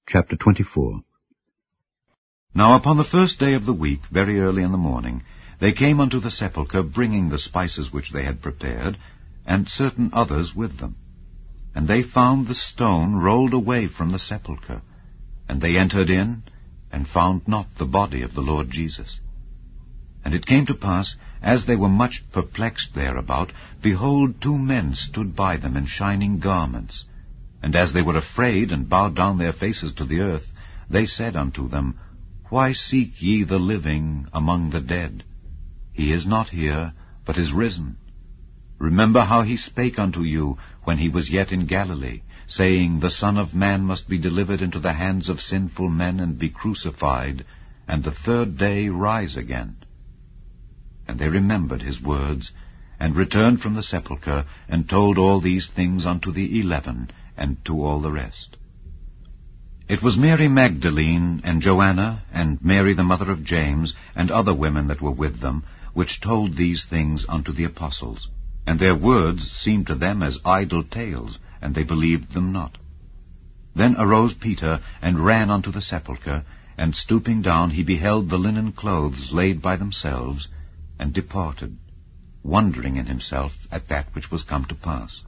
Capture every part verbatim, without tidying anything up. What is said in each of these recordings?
Chapter twenty-four. Now upon the first day of the week, very early in the morning, they came unto the sepulchre, bringing the spices which they had prepared, and certain others with them. And they found the stone rolled away from the sepulchre. And they entered in, and found not the body of the Lord Jesus. And it came to pass, as they were much perplexed thereabout, behold, two men stood by them in shining garments. And as they were afraid, and bowed down their faces to the earth, they said unto them, Why seek ye the living among the dead? He is not here, but is risen. Remember how he spake unto you when he was yet in Galilee, saying, The Son of Man must be delivered into the hands of sinful men, and be crucified, and the third day rise again. And they remembered his words, and returned from the sepulchre, and told all these things unto the eleven, and to all the rest. It was Mary Magdalene, and Joanna, and Mary the mother of James, and other women that were with them, which told these things unto the apostles. And their words seemed to them as idle tales, and they believed them not. Then arose Peter, and ran unto the sepulchre, and stooping down he beheld the linen clothes laid by themselves, and departed, wondering in himself at that which was come to pass.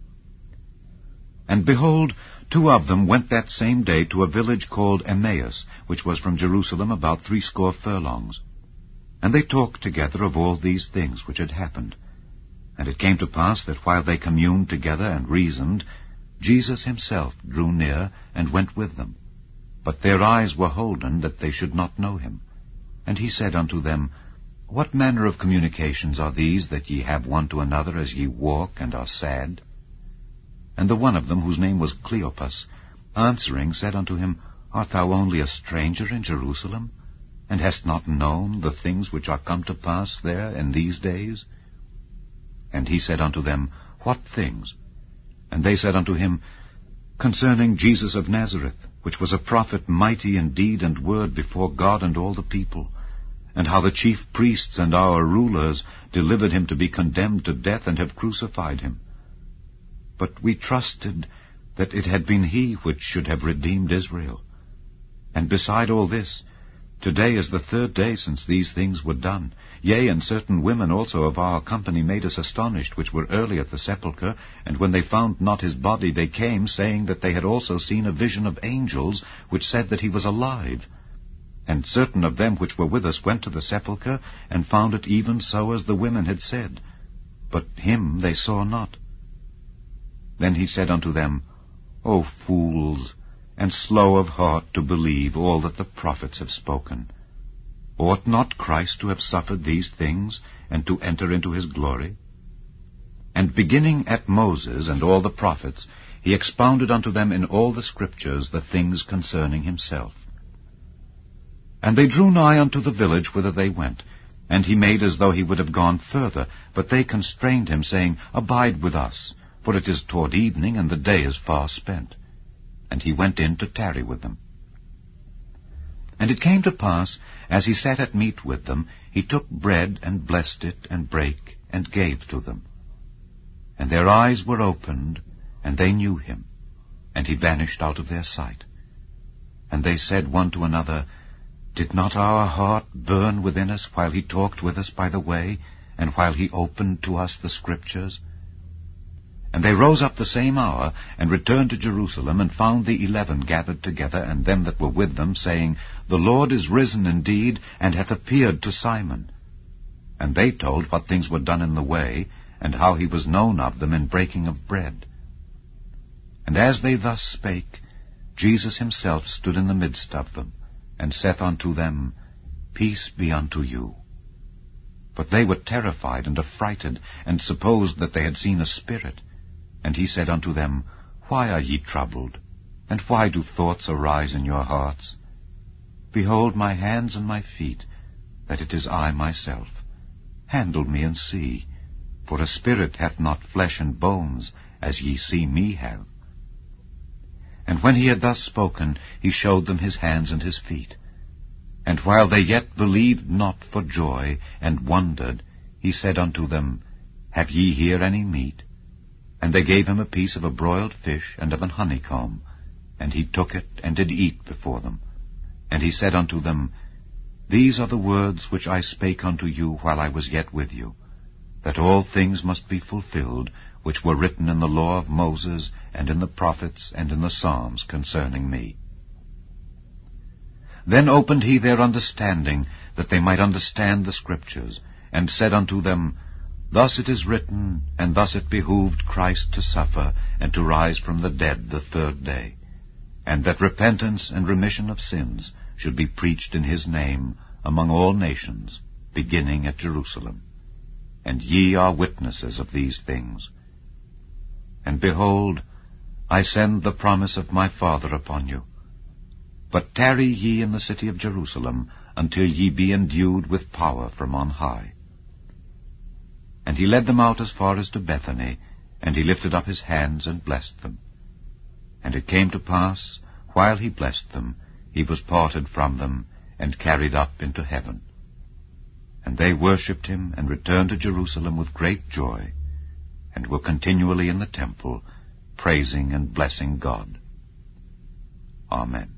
And behold, two of them went that same day to a village called Emmaus, which was from Jerusalem about threescore furlongs. And they talked together of all these things which had happened. And it came to pass that while they communed together and reasoned, Jesus himself drew near and went with them. But their eyes were holden that they should not know him. And he said unto them, What manner of communications are these that ye have one to another as ye walk and are sad? And the one of them, whose name was Cleopas, answering said unto him, Art thou only a stranger in Jerusalem, and hast not known the things which are come to pass there in these days? And he said unto them, What things? And they said unto him, Concerning Jesus of Nazareth, which was a prophet mighty in deed and word before God and all the people, and how the chief priests and our rulers delivered him to be condemned to death, and have crucified him. But we trusted that it had been he which should have redeemed Israel. And beside all this, today is the third day since these things were done. Yea, and certain women also of our company made us astonished, which were early at the sepulchre, and when they found not his body, they came, saying that they had also seen a vision of angels, which said that he was alive. And certain of them which were with us went to the sepulchre, and found it even so as the women had said. But him they saw not. Then he said unto them, O fools, and slow of heart to believe all that the prophets have spoken. Ought not Christ to have suffered these things, and to enter into his glory? And beginning at Moses and all the prophets, he expounded unto them in all the scriptures the things concerning himself. And they drew nigh unto the village whither they went, and he made as though he would have gone further, but they constrained him, saying, Abide with us, for it is toward evening, and the day is far spent. And he went in to tarry with them. And it came to pass, as he sat at meat with them, he took bread, and blessed it, and brake, and gave to them. And their eyes were opened, and they knew him, and he vanished out of their sight. And they said one to another, Did not our heart burn within us while he talked with us by the way, and while he opened to us the scriptures? And they rose up the same hour, and returned to Jerusalem, and found the eleven gathered together, and them that were with them, saying, The Lord is risen indeed, and hath appeared to Simon. And they told what things were done in the way, and how he was known of them in breaking of bread. And as they thus spake, Jesus himself stood in the midst of them, and saith unto them, Peace be unto you. But they were terrified and affrighted, and supposed that they had seen a spirit. And he said unto them, Why are ye troubled? And why do thoughts arise in your hearts? Behold my hands and my feet, that it is I myself. Handle me and see, for a spirit hath not flesh and bones, as ye see me have. And when he had thus spoken, he showed them his hands and his feet. And while they yet believed not for joy, and wondered, he said unto them, Have ye here any meat? And they gave him a piece of a broiled fish and of an honeycomb. And he took it, and did eat before them. And he said unto them, These are the words which I spake unto you while I was yet with you, that all things must be fulfilled, which were written in the law of Moses, and in the prophets, and in the Psalms concerning me. Then opened he their understanding, that they might understand the Scriptures, and said unto them, Thus it is written, and thus it behooved Christ to suffer, and to rise from the dead the third day, and that repentance and remission of sins should be preached in his name among all nations, beginning at Jerusalem. And ye are witnesses of these things. And behold, I send the promise of my Father upon you. But tarry ye in the city of Jerusalem, until ye be endued with power from on high. And he led them out as far as to Bethany, and he lifted up his hands and blessed them. And it came to pass, while he blessed them, he was parted from them, and carried up into heaven. And they worshipped him, and returned to Jerusalem with great joy, and were continually in the temple, praising and blessing God. Amen.